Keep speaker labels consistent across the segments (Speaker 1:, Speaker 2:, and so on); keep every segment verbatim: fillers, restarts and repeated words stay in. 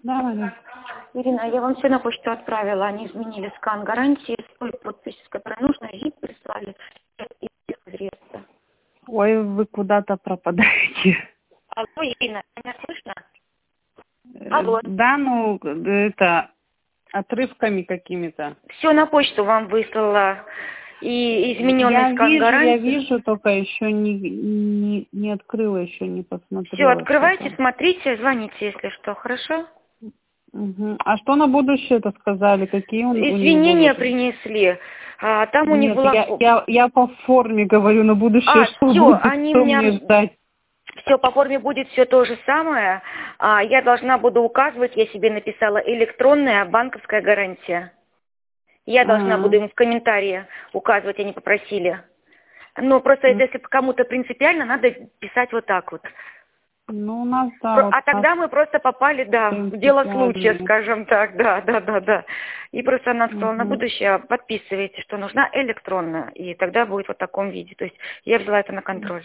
Speaker 1: Давай.
Speaker 2: Ирина, я вам все на почту отправила. Они изменили скан гарантии, свою подпись, с которой нужно, вид прислали. И реестра.
Speaker 1: Ой, вы куда-то пропадаете.
Speaker 2: Алло, Ирина, меня слышно? Алло.
Speaker 1: Да, ну, это, отрывками какими-то.
Speaker 2: Все на почту вам выслала. И измененный
Speaker 1: я
Speaker 2: скан
Speaker 1: вижу,
Speaker 2: гарантии.
Speaker 1: Я вижу, только еще не, не, не открыла, еще не посмотрела.
Speaker 2: Все, открывайте, смотрите, звоните, если что, хорошо?
Speaker 1: Угу. А что на будущее-то сказали? Какие он,
Speaker 2: Извинения
Speaker 1: у него
Speaker 2: принесли. А, там у
Speaker 1: Нет,
Speaker 2: них была...
Speaker 1: я, я, я по форме говорю на будущее,
Speaker 2: А,
Speaker 1: что
Speaker 2: все,
Speaker 1: будет,
Speaker 2: они
Speaker 1: что
Speaker 2: меня...
Speaker 1: мне ждать.
Speaker 2: Все, по форме будет все то же самое. А, я должна буду указывать, я себе написала, электронная банковская гарантия. Я должна
Speaker 1: А-а-а.
Speaker 2: буду им в комментарии указывать, они попросили. Но просто
Speaker 1: Ну,
Speaker 2: если кому-то принципиально, надо писать вот так вот.
Speaker 1: ну, у нас, да,
Speaker 2: Про-
Speaker 1: вот
Speaker 2: а тогда мы просто попали, да, в дело случая, скажем так, да, да, да, да. И просто она сказала, на
Speaker 1: Угу.
Speaker 2: будущее подписывайте, что нужна электронная, и тогда будет вот в таком виде. То есть я взяла это на контроль.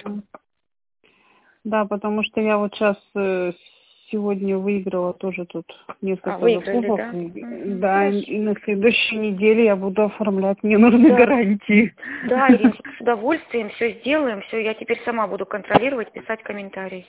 Speaker 1: Да, потому что я вот сейчас э, сегодня выиграла тоже тут несколько
Speaker 2: А, выиграли,
Speaker 1: закупок.
Speaker 2: да?
Speaker 1: И,
Speaker 2: Угу,
Speaker 1: да,
Speaker 2: хорошо.
Speaker 1: и на следующей неделе я буду оформлять, мне нужны
Speaker 2: Да.
Speaker 1: гарантии.
Speaker 2: Да, Ирина, с удовольствием все сделаем, все, я теперь сама буду контролировать, писать комментарий.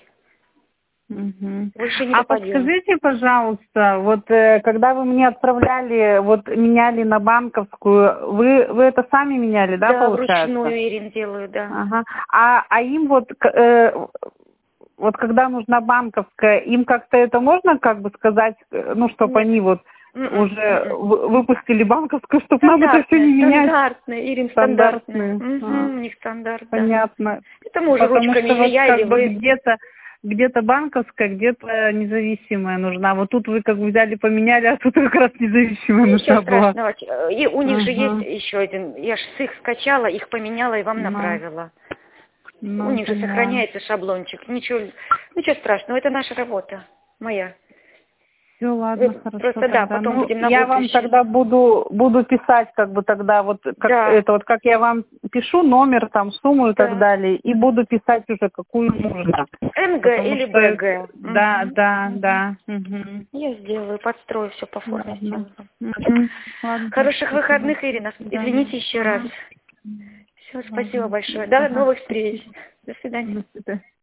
Speaker 1: Мгм.
Speaker 2: Больше не
Speaker 1: А
Speaker 2: попадем.
Speaker 1: подскажите, пожалуйста, вот э, когда вы мне отправляли, вот меняли на банковскую, вы вы это сами меняли, да,
Speaker 2: Да,
Speaker 1: получается?
Speaker 2: вручную, Ирин, делаю, да.
Speaker 1: Ага. А а им вот к- э, вот когда нужна банковская, им как-то это можно как бы сказать, э, ну чтобы
Speaker 2: Нет.
Speaker 1: они вот
Speaker 2: М-м,
Speaker 1: уже
Speaker 2: м-м.
Speaker 1: вы- выпустили банковскую, чтобы нам это все
Speaker 2: Стандартные,
Speaker 1: не менять?
Speaker 2: стандартные, Ирин, стандартные.
Speaker 1: Стандартные. А,
Speaker 2: Угу, у них стандарт, да.
Speaker 1: понятно.
Speaker 2: Это мы уже
Speaker 1: Потому
Speaker 2: ручками,
Speaker 1: что
Speaker 2: или
Speaker 1: вот
Speaker 2: я, или
Speaker 1: как бы
Speaker 2: вы.
Speaker 1: где-то где-то банковская, где-то независимая нужна. Вот тут вы как бы взяли, поменяли, а тут как раз независимая
Speaker 2: Ничего
Speaker 1: нужна была.
Speaker 2: страшного. И у них же есть
Speaker 1: Ага.
Speaker 2: еще один. Я же с их скачала, их поменяла и вам
Speaker 1: Ну,
Speaker 2: направила. У
Speaker 1: ну,
Speaker 2: них же
Speaker 1: поняла.
Speaker 2: сохраняется шаблончик. Ничего, ничего страшного, это наша работа. Моя.
Speaker 1: Все,
Speaker 2: Вы
Speaker 1: ладно, хорошо
Speaker 2: просто, да,
Speaker 1: тогда.
Speaker 2: потом
Speaker 1: Ну,
Speaker 2: будем на
Speaker 1: я вам
Speaker 2: будущее.
Speaker 1: тогда буду буду писать, как бы тогда вот как
Speaker 2: Да,
Speaker 1: это вот как я вам пишу номер, там сумму и так
Speaker 2: да.
Speaker 1: далее, и буду писать уже какую нужно.
Speaker 2: МГ
Speaker 1: Потому
Speaker 2: или
Speaker 1: что
Speaker 2: БГ.
Speaker 1: да,
Speaker 2: Мгм.
Speaker 1: да, да. Угу.
Speaker 2: Я сделаю, подстрою все по форме
Speaker 1: Ладно.
Speaker 2: сделаю.
Speaker 1: Угу. Ладно,
Speaker 2: Хороших
Speaker 1: спасибо.
Speaker 2: выходных, Ирина.
Speaker 1: До свидания.
Speaker 2: Извините еще раз.
Speaker 1: Ага.
Speaker 2: Все, спасибо
Speaker 1: Ладно.
Speaker 2: большое. До
Speaker 1: Ага.
Speaker 2: новых встреч.
Speaker 1: Спасибо.
Speaker 2: До свидания.
Speaker 1: До свидания.